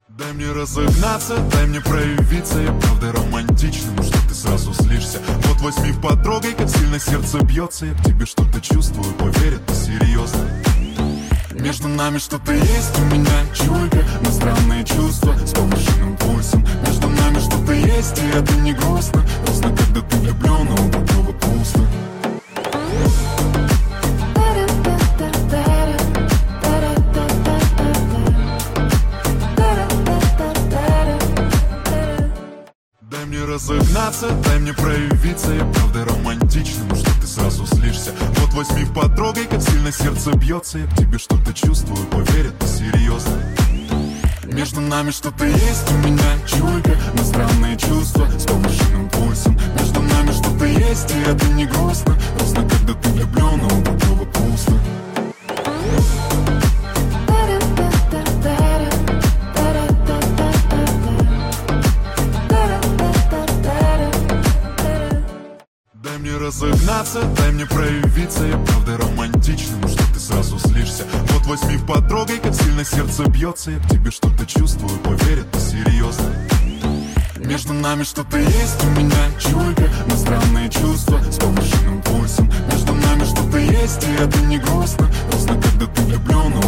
Дай мне разогнаться, дай мне проявиться. Я правда романтичный, но что ты сразу слишься. Вот возьми потрогай, как сильно сердце бьется. Я к тебе что-то чувствую, поверь, это серьезно. Между нами что-то есть, у меня чуйка на странные чувства с повышенным пульсом. Между нами что-то есть, и это не грустно. Грустно, когда ты влюблен, а у другого пусто. Дай мне разогнаться, дай мне проявиться. Я правда романтичный, но что ты сразу слишься. Вот возьми потрогай, как сильно сердце бьется. Я к тебе что-то чувствую, поверь, это серьезно. Между нами что-то есть, у меня чуйка на странные чувства с повышенным пульсом. Между нами что-то есть, и это не грустно. Грустно, когда ты влюблен, а у другого пусто. Дай мне разогнаться, дай мне проявиться. Я правда романтичный, но что ты сразу слишься. Вот возьми потрогай, как сильно сердце бьется. Я к тебе что-то чувствую, поверь, это серьезно. Между нами что-то есть, у меня чуйка на странные чувства с повышенным пульсом. Между нами что-то есть, и это не грустно. Грустно, когда ты влюблен,